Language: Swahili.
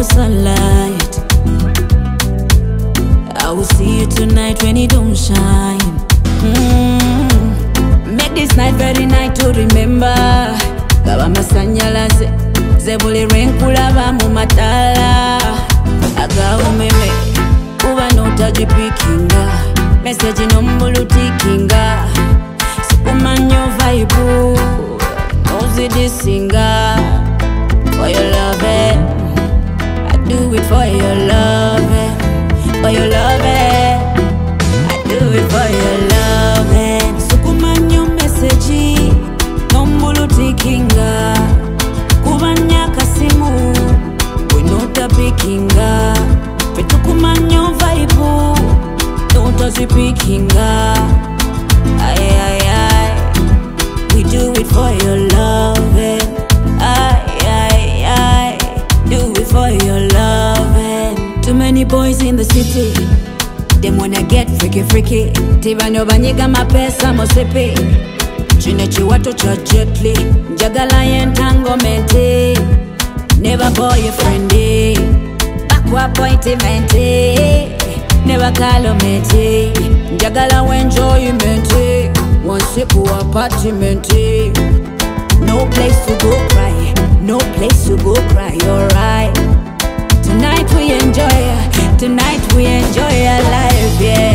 your sunlight. I will see you tonight when it don't shine. Make this night very night to remember. Gaba masanyalaze zebuli renkulaba mu matala. Agawo meme kuba notajipikinga, message nombulu tikinga. Sikumanyo vibe ozidisinga. For your loving, I do it for your loving. For your loving, I do it for your loving. Sukumanyo message nombulu tikinga. Kubanya kasimu wenota pikinga. Petukumanyo vibe notajipikinga. Ay ay ay, we do it for your loving. Do it for your loving. Too many boys in the city, them wanna get freaky. Tibano banyega mapesa mosepe. Chine chiwato cha jetli, njagala yentango mente. Never boyfriend, bakwa appointment. Never calomete, njagala enjoyment. Once ku apartment. No place to go cry, no place to go cry, alright. Tonight we enjoy our life, yeah.